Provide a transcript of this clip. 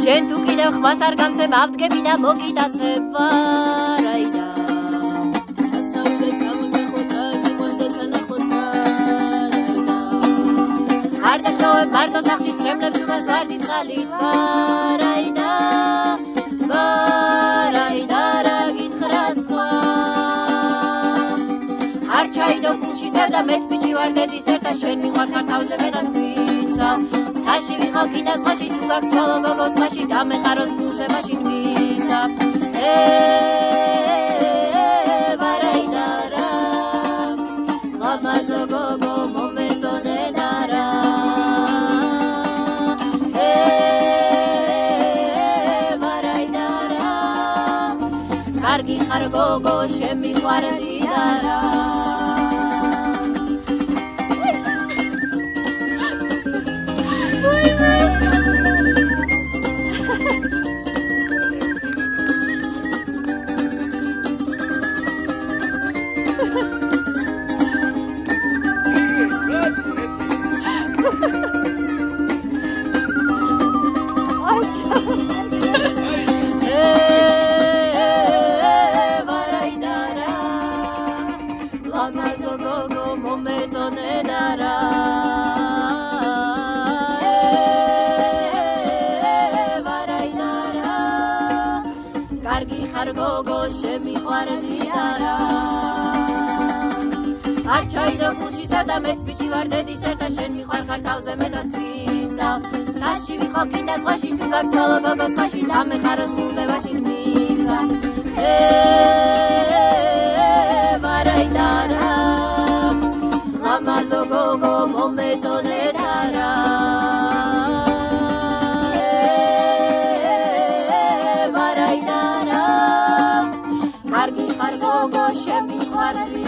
შენ თუ კიდევ ხვას არ გამცემ ავდგები და მოგიტაცებ ვარაიდა ასავიდე წამოსახოთ რა გიყვანდეს თანახოს ვარაიდა არ დაგროვებ მარტო სახში წრემლებს უმას ვარდის ხალით ვარაიდა ვარაიდა რა გითხრა სხვა არ ჩაიდო გულში სევდა მეც ბიჭი ვარ დედის ერთა შენ მიყვარხარ თავზე მე და თვითსა Ashi vixo kidas mashi tugak solo gogos mashi dame qaros gulze mashin visa varaidara lamazo gogo momezone dara varaidara kargi khar gogo shemi khwardi dara Achaydo kushisa da mets bichi var dedis erta shen mikhar tavze me da tvitsa tashi vikho kindas ghashi tu gak solo gogos ghashi da me kharos muze bashin mitsa varaidara lamazo gogo momezone dara varaidara kargi khar gogo shen mikhar